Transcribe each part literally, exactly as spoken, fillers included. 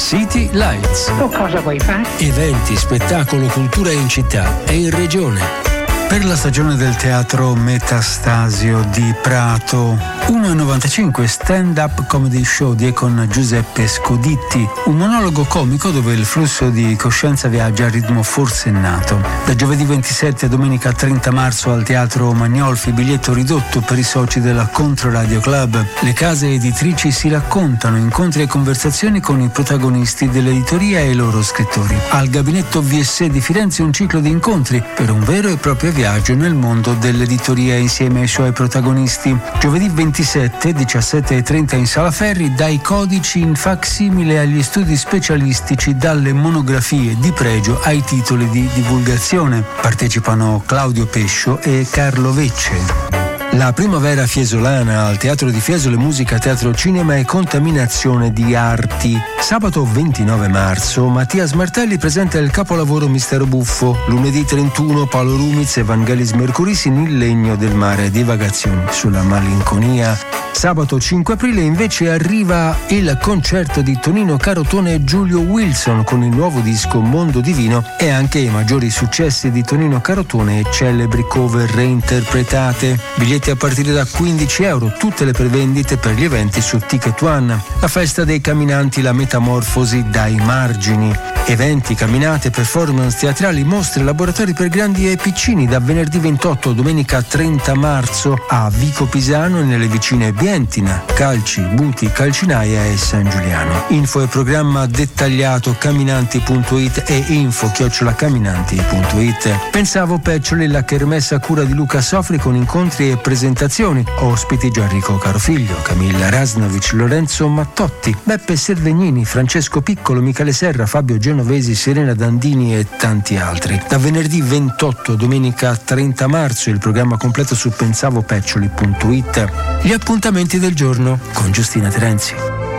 City Lights. Tu cosa vuoi fare? Eventi, spettacolo, cultura in città e in regione. Per la stagione del teatro Metastasio di Prato, uno e novantacinque stand-up comedy show di e con Giuseppe Scoditti, un monologo comico dove il flusso di coscienza viaggia a ritmo forsennato. Da giovedì ventisette a domenica trenta marzo al Teatro Magnolfi, biglietto ridotto per i soci della Controradio Club. Le case editrici si raccontano, incontri e conversazioni con i protagonisti dell'editoria e i loro scrittori. Al Gabinetto V S di Firenze un ciclo di incontri per un vero e proprio viaggio nel mondo dell'editoria insieme ai suoi protagonisti. Giovedì ventisette, diciassette e trenta in Sala Ferri, dai codici in facsimile agli studi specialistici, dalle monografie di pregio ai titoli di divulgazione. Partecipano Claudio Pescio e Carlo Vecce. La primavera fiesolana al Teatro di Fiesole, musica, teatro, cinema e contaminazione di arti. Sabato ventinove marzo Mattias Martelli presenta il capolavoro Mistero Buffo. Lunedì trentuno Paolo Rumiz e Vangelis Mercurissin, Il legno del mare, divagazioni sulla malinconia. Sabato cinque aprile invece arriva il concerto di Tonino Carotone e Giulio Wilson con il nuovo disco Mondo Divino e anche i maggiori successi di Tonino Carotone e celebri cover reinterpretate. Biglietti a partire da quindici euro, tutte le prevendite per gli eventi su Ticket One. La festa dei camminanti, la metamorfosi dai margini. Eventi, camminate, performance teatrali, mostre, laboratori per grandi e piccini da venerdì ventotto a domenica trenta marzo a Vico Pisano e nelle vicine Bientina, Calci, Buti, Calcinaia e San Giuliano. Info e programma dettagliato camminanti punto it e info chiocciola camminanti punto it. Pensavo Peccioli, la kermesse a cura di Luca Sofri con incontri e presentazioni. Ospiti Gianrico Carofiglio, Camilla Rasnovic, Lorenzo Mattotti, Beppe Servegnini, Francesco Piccolo, Michele Serra, Fabio Genovesi, Serena Dandini e tanti altri. Da venerdì ventotto a domenica trenta marzo il programma completo su pensavo peccioli punto it. Gli appuntamenti del giorno con Giustina Terenzi.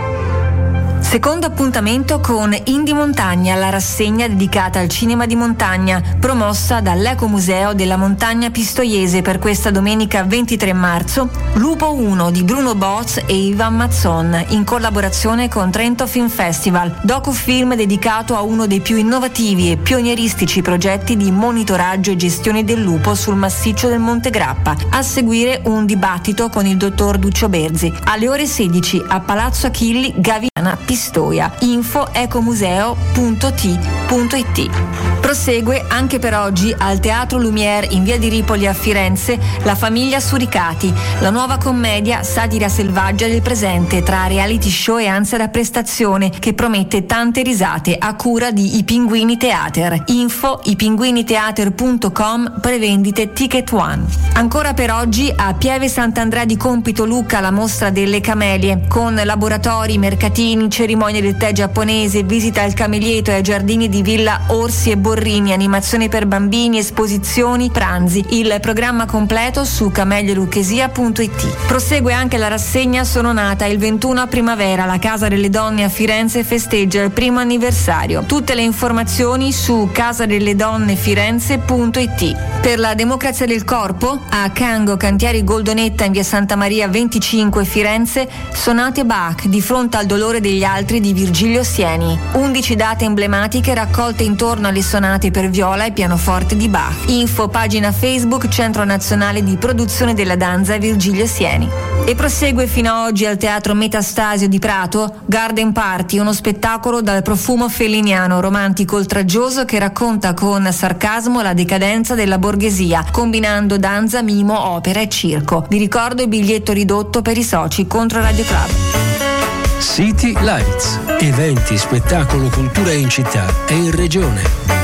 Secondo appuntamento con Indie Montagna, la rassegna dedicata al cinema di montagna, promossa dall'Ecomuseo della Montagna Pistoiese per questa domenica ventitré marzo, Lupo uno di Bruno Boz e Ivan Mazzon, in collaborazione con Trento Film Festival, docufilm dedicato a uno dei più innovativi e pionieristici progetti di monitoraggio e gestione del lupo sul massiccio del Monte Grappa. A seguire un dibattito con il dottor Duccio Berzi. Alle ore sedici a Palazzo Achilli, Gaviana Pistoia. Info ecomuseo punto t punto it. Prosegue anche per oggi al Teatro Lumière in via di Ripoli a Firenze La famiglia Suricati, la nuova commedia satira selvaggia del presente tra reality show e ansia da prestazione che promette tante risate a cura di I Pinguini Theater. Info ipinguiniteater punto com, prevendite Ticket One. Ancora per oggi a Pieve Sant'Andrea di Compito Lucca la mostra delle camelie con laboratori, mercatini, cerimonie del tè giapponese, visita al Camelietto e ai giardini di Villa Orsi e Borrini, animazioni per bambini, esposizioni, pranzi. Il programma completo su cameglielucchesia punto it. Prosegue anche la rassegna Sono nata il ventuno a primavera, la Casa delle Donne a Firenze festeggia il primo anniversario. Tutte le informazioni su casadelledonnefirenze punto it. Per la democrazia del corpo a Cango Cantieri Goldonetta in via Santa Maria venticinque Firenze, sonate Bach di fronte al dolore degli altri di Virgilio Sieni. undici date emblematiche raccolte intorno alle sonate per viola e pianoforte di Bach. Info pagina Facebook Centro Nazionale di Produzione della Danza Virgilio Sieni. E prosegue fino a oggi al Teatro Metastasio di Prato Garden Party, uno spettacolo dal profumo felliniano, romantico, oltraggioso che racconta con sarcasmo la decadenza della borghesia, combinando danza, mimo, opera e circo. Vi ricordo il biglietto ridotto per i soci Contro Radio Club. City Lights. Eventi, spettacolo, cultura in città e in regione.